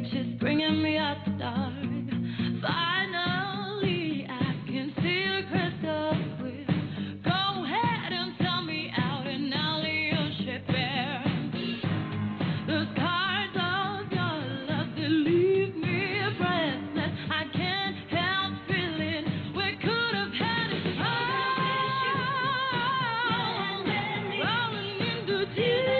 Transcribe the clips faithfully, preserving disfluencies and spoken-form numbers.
She's bringing me up the dark. Finally, I can see her crystal clear. Go ahead and tell me out, and I'll lay your shit bare. The scars of your love, they leave me breathless. I can't help feeling we could have had it all. Rolling into tears.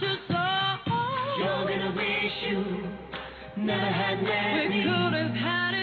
Never had we could have had